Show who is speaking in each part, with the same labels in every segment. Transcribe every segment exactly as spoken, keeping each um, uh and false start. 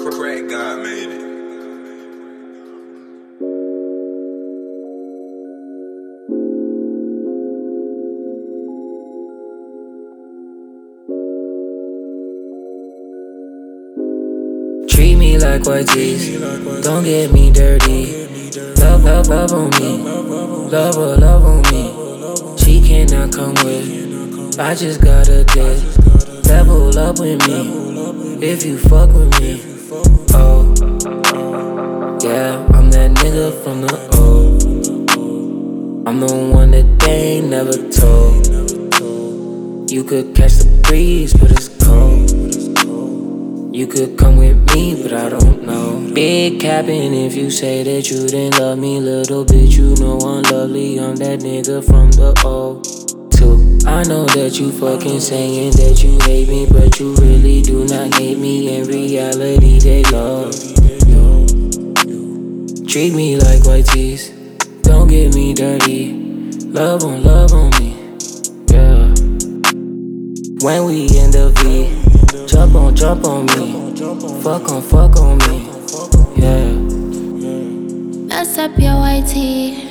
Speaker 1: Crack God made it.
Speaker 2: Treat me like white tees, don't get me dirty. Love, love, love on me, love her, love on me. She cannot come with, I just got a dick. Level up with me, if you fuck with me. Oh, yeah, I'm that nigga from the O. I'm the one that they ain't never told. You could catch the breeze, but it's cold. You could come with me, but I don't know. Big capping if you say that you didn't love me. Little bitch, you know I'm lovely. I'm that nigga from the O two. I know that you fucking saying that you hate me, but you really do not hate me. In reality, they love you. Treat me like white tees, don't get me dirty. Love on, love on me, yeah. When we in the V, jump on, jump on me, fuck on, fuck on me, yeah.
Speaker 3: Mess up your white tee,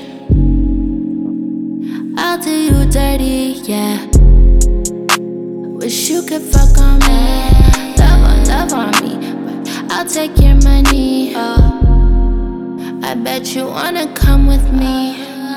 Speaker 3: I'll do you dirty, yeah. Wish you could fuck on me, love on, love on me, but I'll take your money, oh. I bet you wanna come with me,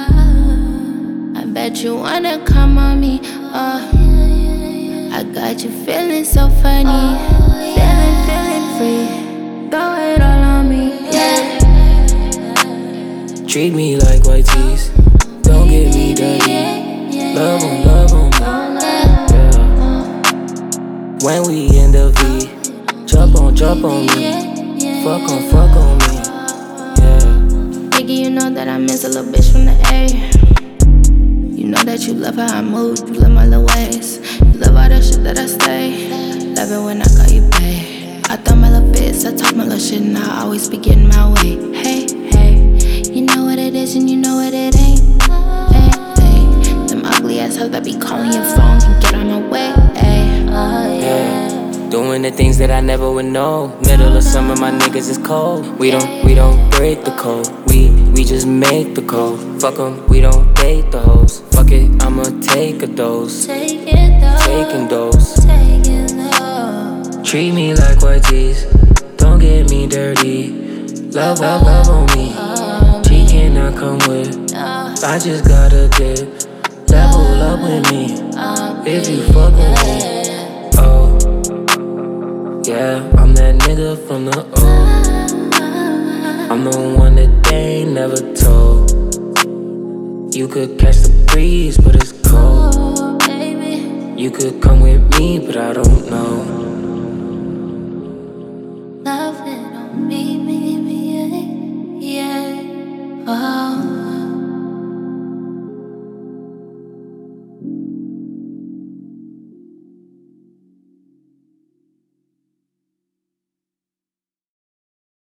Speaker 3: I bet you wanna come on me, oh. I got you feeling so funny, feeling, feeling free. Throw it all on me, yeah.
Speaker 2: Treat me like white tees, don't get me dirty. Love on, love on me, yeah. When we in the V, jump on, jump on me, fuck on, fuck on me, yeah.
Speaker 3: Nigga, you know that I miss a little bitch from the A. You know that you love how I move, you love my little ways. You love all that shit that I say. Love it when I call you bae. I throw my little fits, I talk my little shit, and I always be getting my way. Hey, hey, you know what it is and you know what it ain't. Hey, hey, them ugly ass hoes that be calling your phone can get on my way. Hey, oh yeah.
Speaker 2: Doing the things that I never would know. Middle of summer, my niggas is cold. We don't, we don't break the code. We, we just make the code. Fuck 'em, we don't date the hoes. Fuck it, I'ma take a dose.
Speaker 3: Take it though.
Speaker 2: Taking those.
Speaker 3: Take it though.
Speaker 2: Treat me like white tees, don't get me dirty. Love, love, love on me. She cannot come with, I just got a dip. Level up with me, if you fuck with me. Oh, yeah, I'm that nigga from the O. I'm the one that they ain't never told. You could catch the breeze, but it's cold. You could come with me, but I don't know.